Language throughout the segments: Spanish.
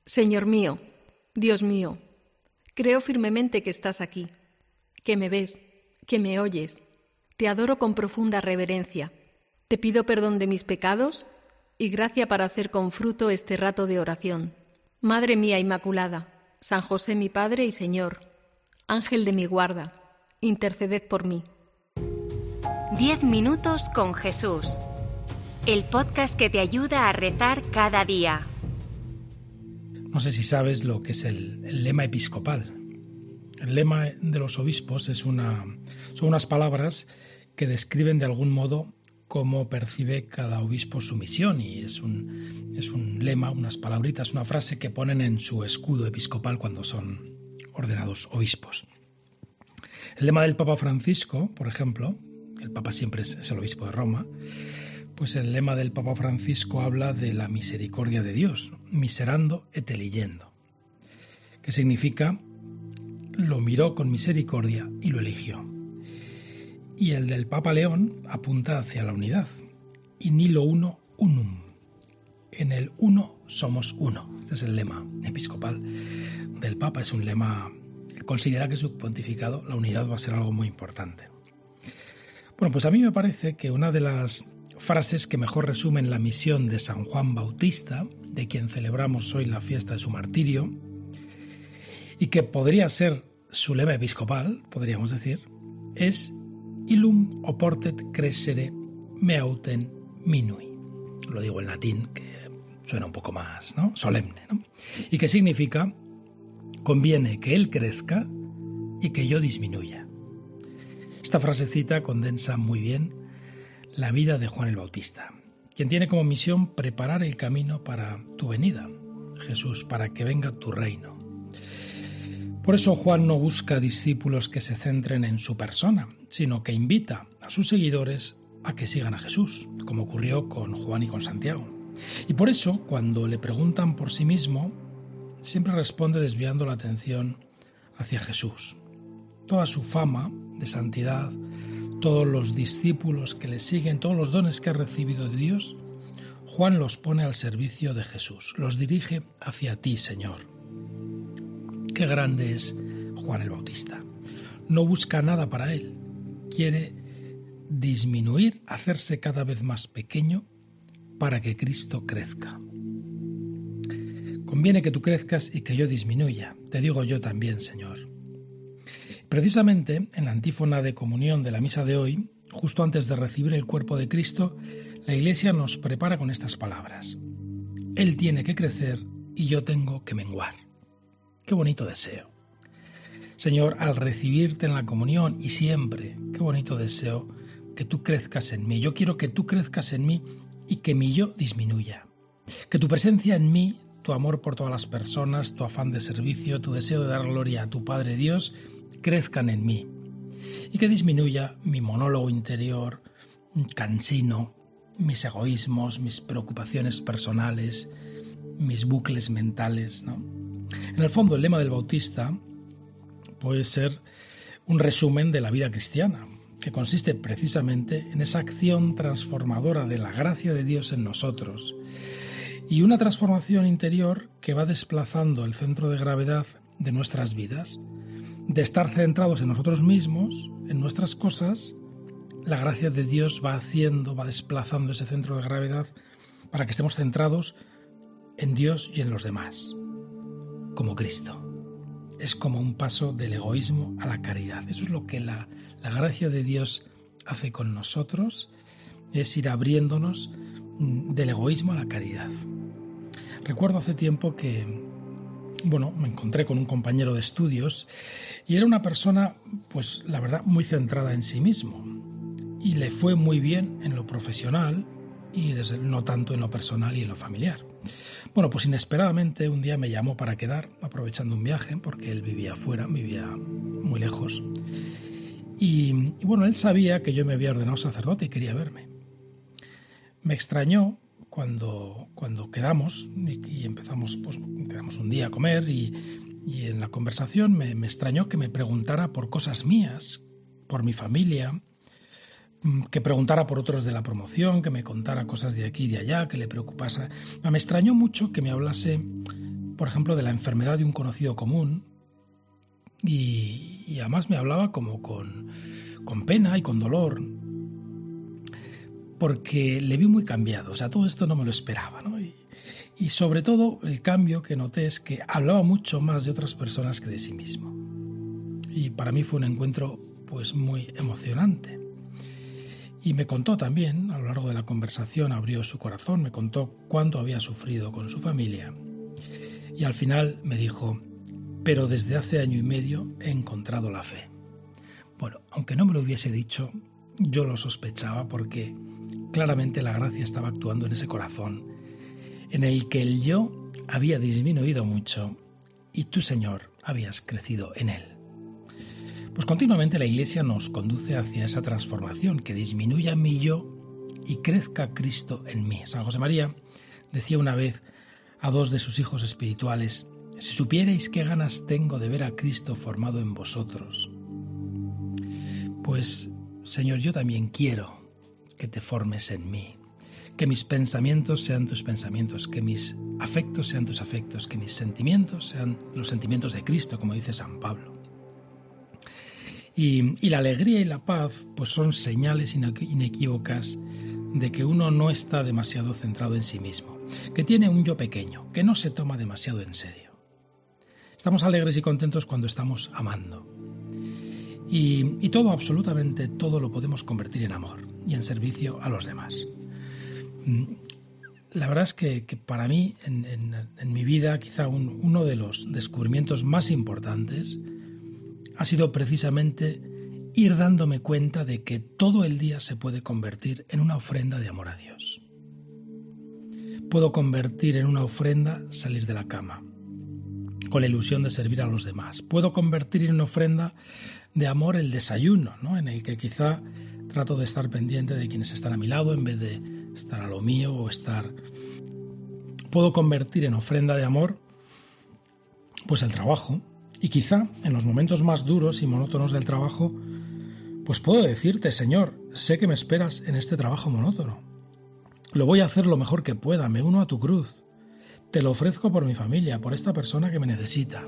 Señor mío, Dios mío, creo firmemente que estás aquí, que me ves, que me oyes. Te adoro con profunda reverencia. Te pido perdón de mis pecados y gracia para hacer con fruto este rato de oración. Madre mía Inmaculada, San José mi Padre y Señor, Ángel de mi guarda, interceded por mí. 10 minutos con Jesús. El podcast que te ayuda a rezar cada día. No sé si sabes lo que es el lema episcopal. El lema de los obispos son unas palabras que describen de algún modo cómo percibe cada obispo su misión, y es un lema, unas palabritas, una frase que ponen en su escudo episcopal cuando son ordenados obispos. El lema del Papa Francisco, por ejemplo, el Papa siempre es el obispo de Roma, pues el lema del Papa Francisco habla de la misericordia de Dios, miserando et eligiendo, que significa lo miró con misericordia y lo eligió. Y el del Papa León apunta hacia la unidad, in nihilo uno unum, en el uno somos uno. Este es el lema episcopal del Papa, es un lema que considera que su pontificado la unidad va a ser algo muy importante. Bueno, pues a mí me parece que una de las frases que mejor resumen la misión de San Juan Bautista, de quien celebramos hoy la fiesta de su martirio, y que podría ser su lema episcopal, podríamos decir, es illum oportet crescere me autem minui. Lo digo en latín, que suena un poco más, ¿no?, solemne, ¿no? Y que significa: conviene que él crezca y que yo disminuya. Esta frasecita condensa muy bien la vida de Juan el Bautista, quien tiene como misión preparar el camino para tu venida, Jesús, para que venga tu reino. Por eso Juan no busca discípulos que se centren en su persona, sino que invita a sus seguidores a que sigan a Jesús, como ocurrió con Juan y con Santiago. Y por eso, cuando le preguntan por sí mismo, siempre responde desviando la atención hacia Jesús. Toda su fama de santidad, todos los discípulos que le siguen, todos los dones que ha recibido de Dios, Juan los pone al servicio de Jesús, los dirige hacia ti, Señor. Qué grande es Juan el Bautista. No busca nada para él, quiere disminuir, hacerse cada vez más pequeño para que Cristo crezca. Conviene que tú crezcas y que yo disminuya, te digo yo también, Señor. Precisamente en la antífona de comunión de la misa de hoy, justo antes de recibir el cuerpo de Cristo, la Iglesia nos prepara con estas palabras: Él tiene que crecer y yo tengo que menguar. Qué bonito deseo. Señor, al recibirte en la comunión y siempre, qué bonito deseo que tú crezcas en mí. Yo quiero que tú crezcas en mí y que mi yo disminuya. Que tu presencia en mí, tu amor por todas las personas, tu afán de servicio, tu deseo de dar gloria a tu Padre Dios, crezcan en mí, y que disminuya mi monólogo interior, cansino, mis egoísmos, mis preocupaciones personales, mis bucles mentales, ¿no? En el fondo, el lema del Bautista puede ser un resumen de la vida cristiana, que consiste precisamente en esa acción transformadora de la gracia de Dios en nosotros, y una transformación interior que va desplazando el centro de gravedad de nuestras vidas. De estar centrados en nosotros mismos, en nuestras cosas, la gracia de Dios va desplazando ese centro de gravedad para que estemos centrados en Dios y en los demás, como Cristo. Es como un paso del egoísmo a la caridad. Eso es lo que la gracia de Dios hace con nosotros, es ir abriéndonos del egoísmo a la caridad. Recuerdo hace tiempo que me encontré con un compañero de estudios y era una persona, pues la verdad, muy centrada en sí mismo. Y le fue muy bien en lo profesional y no tanto en lo personal y en lo familiar. Bueno, pues inesperadamente un día me llamó para quedar, aprovechando un viaje, porque él vivía fuera, vivía muy lejos. Y bueno, él sabía que yo me había ordenado sacerdote y quería verme. Me extrañó cuando quedamos y empezamos, pues quedamos un día a comer y en la conversación me extrañó que me preguntara por cosas mías, por mi familia, que preguntara por otros de la promoción, que me contara cosas de aquí y de allá, que le preocupase. Me extrañó mucho que me hablase por ejemplo, de la enfermedad de un conocido común y además me hablaba como con pena y con dolor, porque le vi muy cambiado. O sea, todo esto no me lo esperaba, ¿no? Y sobre todo el cambio que noté es que hablaba mucho más de otras personas que de sí mismo. Y para mí fue un encuentro pues muy emocionante. Y me contó también, a lo largo de la conversación, abrió su corazón, me contó cuánto había sufrido con su familia. Y al final me dijo, pero desde hace 1 año y medio he encontrado la fe. Bueno, aunque no me lo hubiese dicho, yo lo sospechaba porque claramente la gracia estaba actuando en ese corazón, en el que el yo había disminuido mucho y tú, Señor, habías crecido en él. Pues continuamente la Iglesia nos conduce hacia esa transformación, que disminuya mi yo y crezca Cristo en mí. San José María decía una vez a 2 de sus hijos espirituales, si supierais qué ganas tengo de ver a Cristo formado en vosotros. Pues, Señor, yo también quiero que te formes en mí, que mis pensamientos sean tus pensamientos, que mis afectos sean tus afectos, que mis sentimientos sean los sentimientos de Cristo, como dice San Pablo. Y la alegría y la paz pues son señales inequívocas de que uno no está demasiado centrado en sí mismo, que tiene un yo pequeño, que no se toma demasiado en serio. Estamos alegres y contentos cuando estamos amando. Y todo, absolutamente todo, lo podemos convertir en amor y en servicio a los demás. La verdad es que para mí, en mi vida, quizá uno de los descubrimientos más importantes ha sido precisamente ir dándome cuenta de que todo el día se puede convertir en una ofrenda de amor a Dios. Puedo convertir en una ofrenda salir de la cama, con la ilusión de servir a los demás. Puedo convertir en una ofrenda de amor el desayuno, ¿no? En el que quizá trato de estar pendiente de quienes están a mi lado en vez de estar a lo mío o estar... Puedo convertir en ofrenda de amor pues el trabajo. Y quizá en los momentos más duros y monótonos del trabajo, pues puedo decirte, Señor, sé que me esperas en este trabajo monótono. Lo voy a hacer lo mejor que pueda, me uno a tu cruz. Te lo ofrezco por mi familia, por esta persona que me necesita.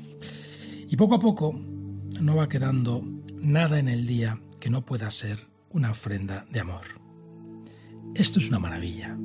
Y poco a poco no va quedando nada en el día que no pueda ser una ofrenda de amor. Esto es una maravilla.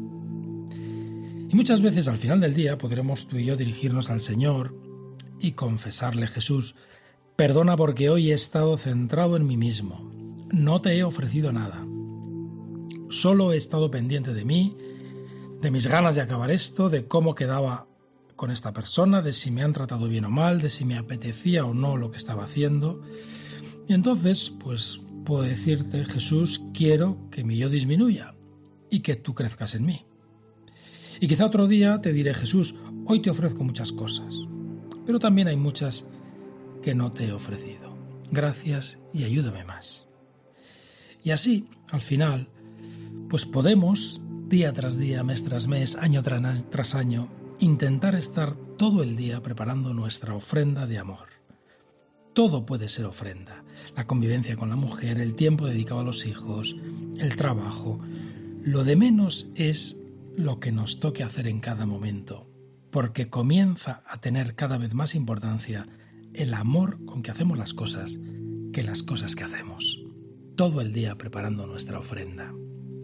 Y muchas veces al final del día podremos tú y yo dirigirnos al Señor y confesarle, Jesús, perdona porque hoy he estado centrado en mí mismo. No te he ofrecido nada. Solo he estado pendiente de mí, de mis ganas de acabar esto, de cómo quedaba con esta persona, de si me han tratado bien o mal, de si me apetecía o no lo que estaba haciendo. Y entonces, pues puedo decirte, Jesús, quiero que mi yo disminuya y que tú crezcas en mí. Y quizá otro día te diré, Jesús, hoy te ofrezco muchas cosas, pero también hay muchas que no te he ofrecido. Gracias y ayúdame más. Y así, al final, pues podemos, día tras día, mes tras mes, año tras año, intentar estar todo el día preparando nuestra ofrenda de amor. Todo puede ser ofrenda. La convivencia con la mujer, el tiempo dedicado a los hijos, el trabajo. Lo de menos es lo que nos toque hacer en cada momento, porque comienza a tener cada vez más importancia el amor con que hacemos las cosas que las cosas que hacemos. Todo el día preparando nuestra ofrenda.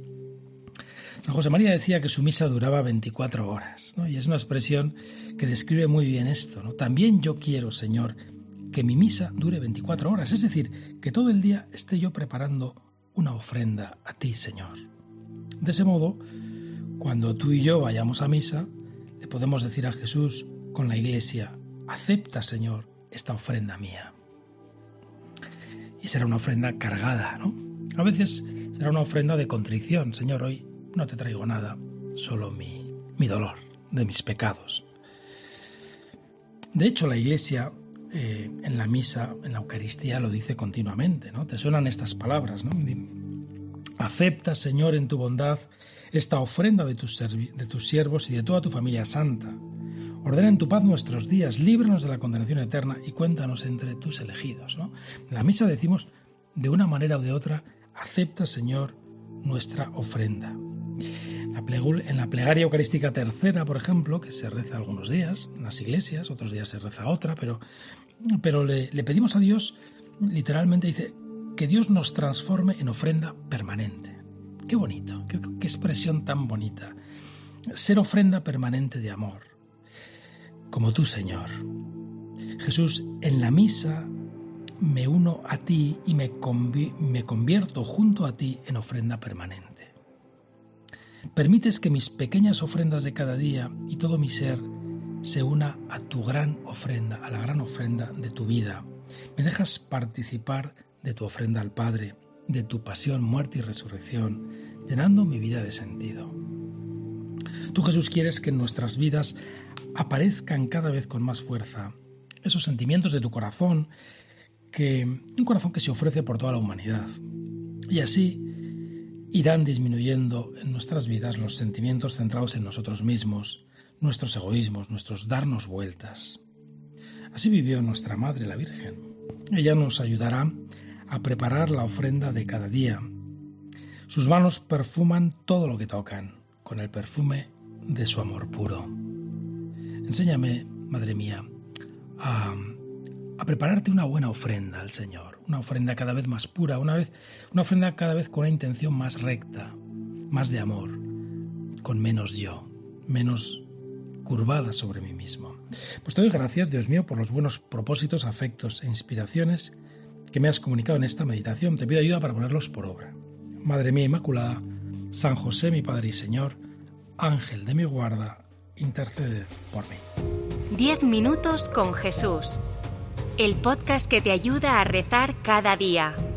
San José María decía que su misa duraba 24 horas, ¿no? Y es una expresión que describe muy bien esto, ¿no? También yo quiero, Señor, que mi misa dure 24 horas, es decir, que todo el día esté yo preparando una ofrenda a ti, Señor. De ese modo, cuando tú y yo vayamos a misa, le podemos decir a Jesús con la Iglesia, acepta, Señor, esta ofrenda mía. Y será una ofrenda cargada, ¿no? A veces será una ofrenda de contrición. Señor, hoy no te traigo nada, solo mi dolor de mis pecados. De hecho, la Iglesia en la misa, en la Eucaristía, lo dice continuamente, ¿no? Te suenan estas palabras, ¿no? Acepta, Señor, en tu bondad esta ofrenda de tus siervos y de toda tu familia santa. Ordena en tu paz nuestros días, líbranos de la condenación eterna y cuéntanos entre tus elegidos, ¿no? En la misa decimos, de una manera o de otra, acepta, Señor, nuestra ofrenda. En la plegaria eucarística tercera, por ejemplo, que se reza algunos días en las iglesias, otros días se reza otra, pero le pedimos a Dios, literalmente dice, que Dios nos transforme en ofrenda permanente. Qué bonito, qué expresión tan bonita. Ser ofrenda permanente de amor, como tú, Señor. Jesús, en la misa me uno a ti y me convierto junto a ti en ofrenda permanente. Permites que mis pequeñas ofrendas de cada día y todo mi ser se una a tu gran ofrenda, a la gran ofrenda de tu vida. Me dejas participar de tu ofrenda al Padre, de tu pasión, muerte y resurrección, llenando mi vida de sentido. Tú, Jesús, quieres que en nuestras vidas aparezcan cada vez con más fuerza esos sentimientos de tu corazón, un corazón que se ofrece por toda la humanidad. Y así irán disminuyendo en nuestras vidas los sentimientos centrados en nosotros mismos, nuestros egoísmos, nuestros darnos vueltas. Así vivió nuestra Madre, la Virgen. Ella nos ayudará a preparar la ofrenda de cada día. Sus manos perfuman todo lo que tocan, con el perfume de su amor puro. Enséñame, Madre mía, a prepararte una buena ofrenda al Señor, una ofrenda cada vez más pura, una ofrenda cada vez con una intención más recta, más de amor, con menos yo, menos curvada sobre mí mismo. Pues te doy gracias, Dios mío, por los buenos propósitos, afectos e inspiraciones que me has comunicado en esta meditación. Te pido ayuda para ponerlos por obra. Madre mía Inmaculada, San José, mi Padre y Señor, Ángel de mi guarda, interceded por mí. 10 minutos con Jesús. El podcast que te ayuda a rezar cada día.